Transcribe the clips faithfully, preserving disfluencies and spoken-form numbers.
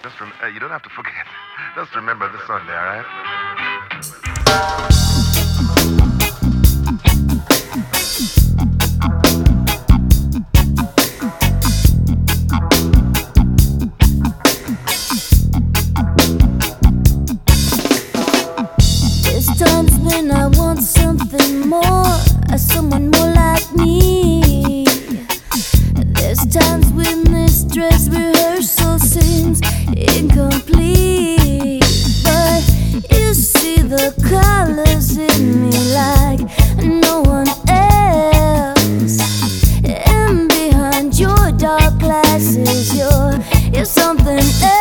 Just rem- uh, you don't have to forget. Just remember this Sunday, all right? There's times when I want something more, someone more like me. There's times when this dress rehearsal seems incomplete, but you see the colors in me like no one else. And behind your dark glasses, you're, you're something else.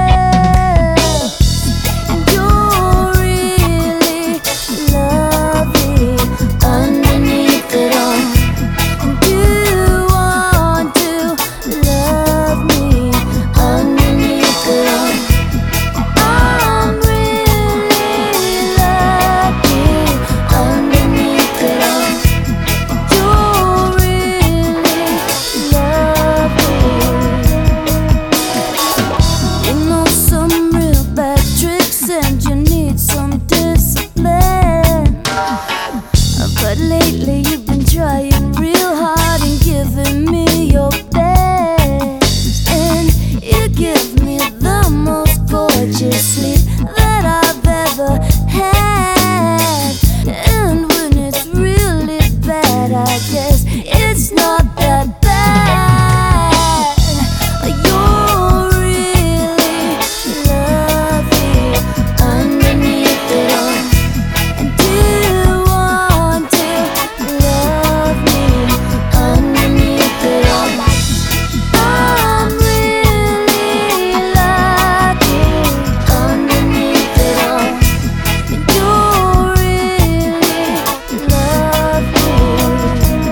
You're really lovely underneath it all. You want to love me underneath it all. I'm really lucky underneath it all. You're really lovely. You know some real bad tricks and you need some discipline. But lately you've been trying real hard and giving me your best. And you give me the most gorgeous sleep that I've ever had. And when it's really bad, I guess it's not that bad. You're really lovely underneath it all. And you want to love me underneath it all. I'm really lucky underneath it all. And you're really lovely.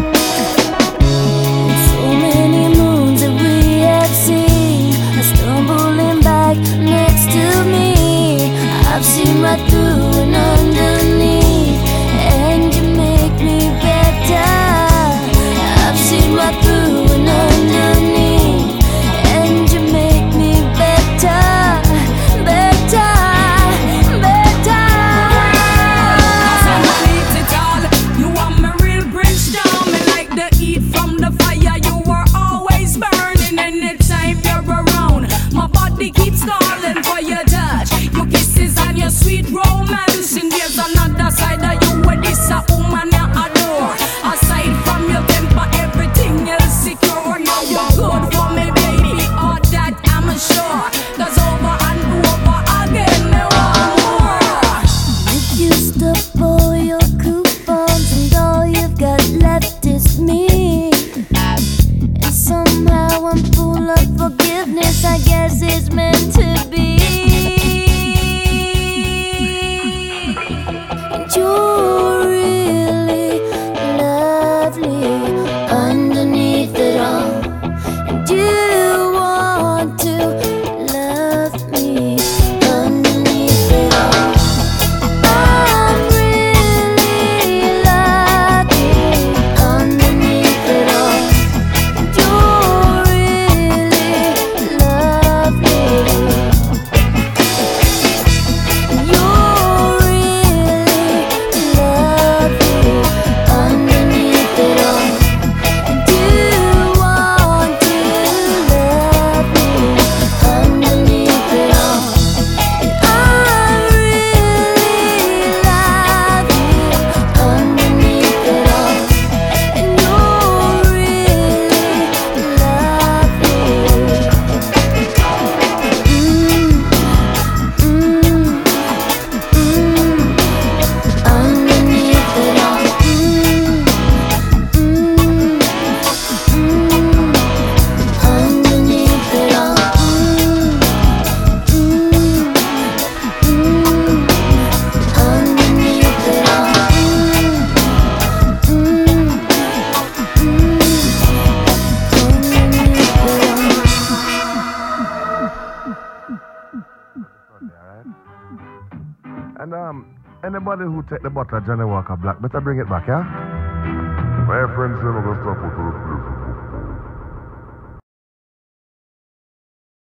So many moons that we have seen are stumbling back next to me. I've seen right through and underneath, and you make me better. I've seen right through and underneath, and you make me better, better, better. Underneath it all, you want me real brimstone. Me like the heat from the fire. You were always burning anytime you're around. My body keeps calling for your touch, your kisses and your sweet romance. And there's another side of you where this a woman you adore. Aside from your temper, everything else secure. Now you're good for me, baby. All that I'm sure. 'Cause over and over again, there are more. You used up all your coupons and all you've got left is me. And somehow I'm full of forgiveness, I guess it's meant to be. And you're really lovely underneath it all. And you want to love me underneath it all. I'm really lucky underneath it all. And you're really lovely. And you're really lovely underneath it all. And you want to love me underneath it all. And I'm really lovely underneath it all. And you're really lovely. Mm, mm, mm, underneath it all. Mm, mm, mm, underneath it all. Mm, mm, mm, underneath it all. Mm, mm, mm, Sunday, all right? And um, anybody who take the bottle of Johnny Walker Black, better bring it back, yeah? My friends, you know, the stuff with